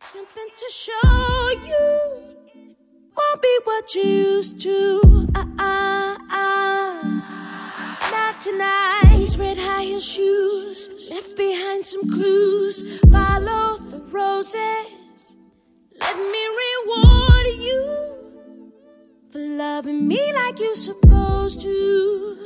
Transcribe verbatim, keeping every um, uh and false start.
Something to show you. Won't be what you used to. Uh-uh-uh. Not tonight. These red high heel shoes left behind some clues. Follow the roses. Let me reward you for loving me like you're supposed to.